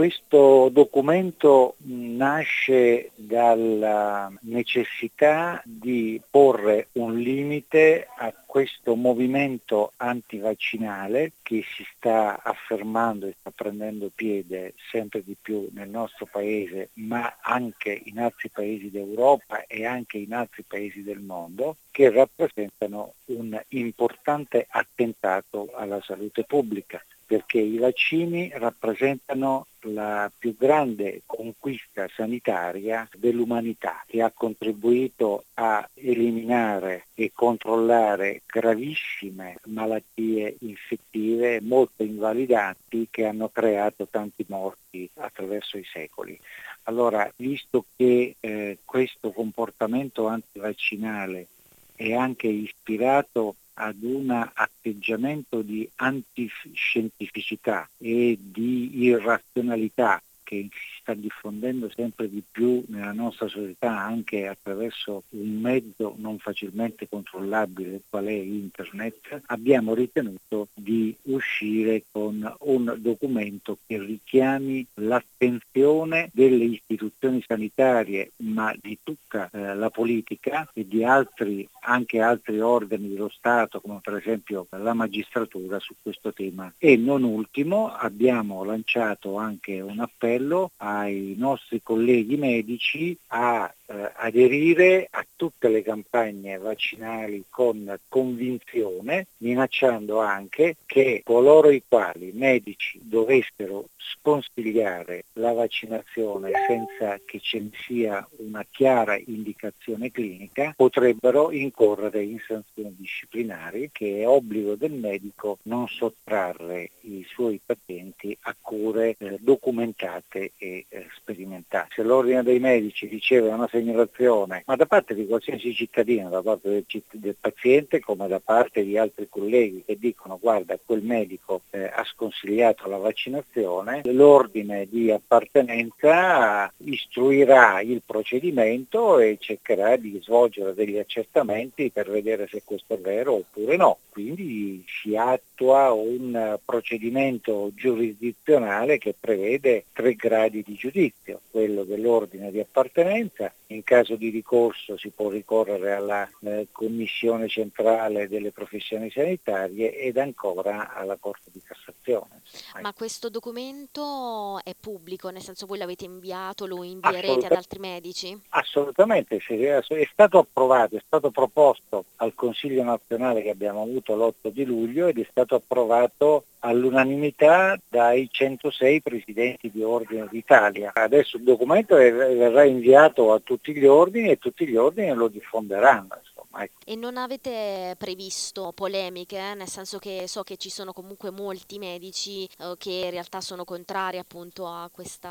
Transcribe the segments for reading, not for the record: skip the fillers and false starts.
questo documento nasce dalla necessità di porre un limite a questo movimento antivaccinale che si sta affermando e sta prendendo piede sempre di più nel nostro paese, ma anche in altri paesi d'Europa e anche in altri paesi del mondo, che rappresentano un importante attentato alla salute pubblica, perché i vaccini rappresentano la più grande conquista sanitaria dell'umanità, che ha contribuito a eliminare e controllare gravissime malattie infettive molto invalidanti che hanno creato tanti morti attraverso i secoli. Allora, visto che questo comportamento antivaccinale è anche ispirato ad un atteggiamento di antiscientificità e di irrazionalità che si sta diffondendo sempre di più nella nostra società anche attraverso un mezzo non facilmente controllabile qual è internet, abbiamo ritenuto di uscire con un documento che richiami l'attenzione delle istituzioni sanitarie, ma di tutta la politica e di anche altri organi dello Stato, come per esempio la magistratura, su questo tema. E non ultimo abbiamo lanciato anche un appello ai nostri colleghi medici a aderire a tutte le campagne vaccinali con convinzione, minacciando anche che coloro i quali medici dovessero sconsigliare la vaccinazione senza che ce ne sia una chiara indicazione clinica potrebbero incorrere in sanzioni disciplinari, che è obbligo del medico non sottrarre i suoi pazienti a cure documentate e sperimentate. Se l'ordine dei medici riceve una segnalazione, ma da parte di qualsiasi cittadino, da parte del paziente come da parte di altri colleghi che dicono guarda quel medico ha sconsigliato la vaccinazione, l'ordine di appartenenza istruirà il procedimento e cercherà di svolgere degli accertamenti per vedere se questo è vero oppure no. Quindi si attua un procedimento giurisdizionale che prevede 3 gradi di giudizio, quello dell'ordine di appartenenza. In caso di ricorso si può ricorrere alla Commissione Centrale delle Professioni Sanitarie ed ancora alla Corte di Cassazione. Ma questo documento è pubblico, nel senso voi l'avete inviato, lo invierete ad Assolutamente. altri medici? Assolutamente, è stato approvato, è stato proposto al Consiglio nazionale che abbiamo avuto l'8 di luglio ed è stato approvato all'unanimità dai 106 presidenti di ordine d'Italia. Adesso il documento verrà inviato a tutti gli ordini e tutti gli ordini lo diffonderanno. Insomma, ecco. E non avete previsto polemiche, nel senso che so che ci sono comunque molti medici che in realtà sono contrari appunto a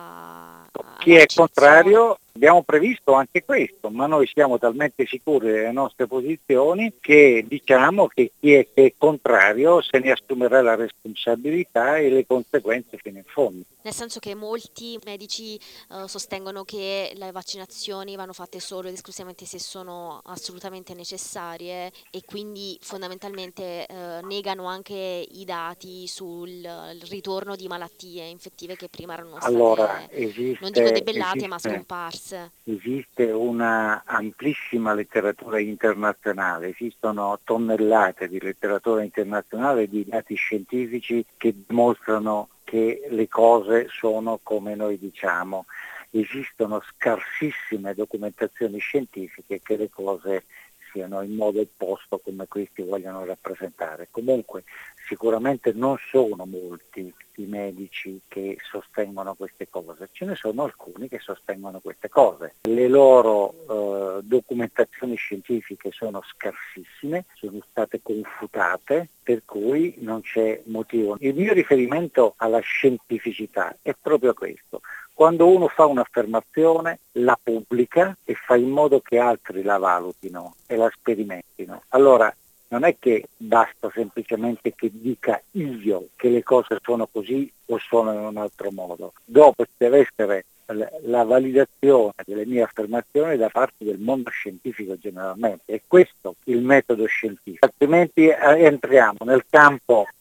Chi alla è vaccinazione. contrario, abbiamo previsto anche questo, ma noi siamo talmente sicuri delle nostre posizioni che diciamo che chi è contrario se ne assumerà la responsabilità e le conseguenze fino in fondo. Nel senso che molti medici sostengono che le vaccinazioni vanno fatte solo ed esclusivamente se sono assolutamente necessarie e quindi fondamentalmente negano anche i dati sul il ritorno di malattie infettive che prima erano Allora, state, non dico debellate, ma esiste scomparse. Esiste una amplissima letteratura internazionale, esistono tonnellate di letteratura internazionale di dati scientifici che dimostrano che le cose sono come noi diciamo. Esistono scarsissime documentazioni scientifiche che le cose siano in modo opposto come questi vogliono rappresentare. Comunque sicuramente non sono molti i medici che sostengono queste cose, ce ne sono alcuni che sostengono queste cose. Le loro documentazioni scientifiche sono scarsissime, sono state confutate, per cui non c'è motivo. Il mio riferimento alla scientificità è proprio questo. Quando uno fa un'affermazione, la pubblica e fa in modo che altri la valutino e la sperimentino. Allora, non è che basta semplicemente che dica io che le cose sono così o sono in un altro modo. Dopo ci deve essere la validazione delle mie affermazioni da parte del mondo scientifico generalmente. È questo il metodo scientifico. Altrimenti entriamo nel campo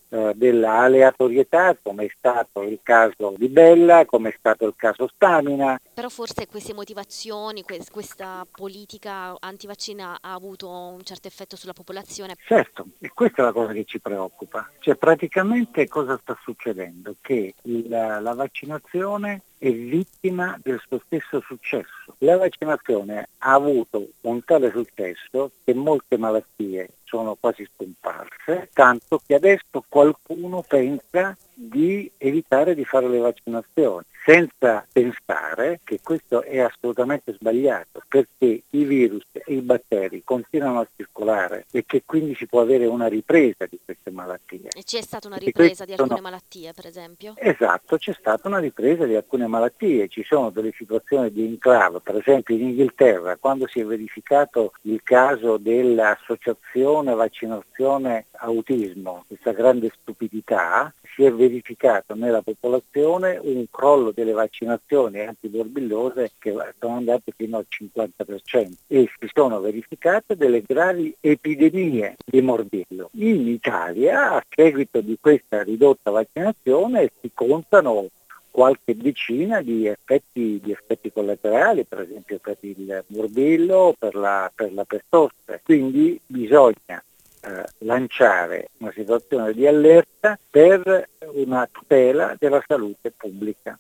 della aleatorietà, come è stato il caso di Bella, come è stato il caso Stamina. Però forse queste motivazioni, questa politica antivaccina ha avuto un certo effetto sulla popolazione. Certo, e questa è la cosa che ci preoccupa. Cioè praticamente cosa sta succedendo? Che la vaccinazione è vittima del suo stesso successo. La vaccinazione ha avuto un tale successo che molte malattie sono quasi scomparse, tanto che adesso qualcuno pensa di evitare di fare le vaccinazioni, senza pensare che questo è assolutamente sbagliato, perché i virus e i batteri continuano a circolare e che quindi si può avere una ripresa di queste malattie. E c'è stata una Perché ripresa di queste alcune sono malattie, per esempio? Esatto, c'è stata una ripresa di alcune malattie, ci sono delle situazioni di enclave, per esempio in Inghilterra, quando si è verificato il caso dell'associazione vaccinazione autismo, questa grande stupidità, si è verificato nella popolazione un crollo delle vaccinazioni antiborbillose che sono andate fino al 50% e si sono verificate delle gravi epidemie di morbillo. In Italia, a seguito di questa ridotta vaccinazione, si contano qualche decina di effetti collaterali, per esempio per il morbillo, per la pertosse. Quindi bisogna lanciare una situazione di allerta per una tutela della salute pubblica.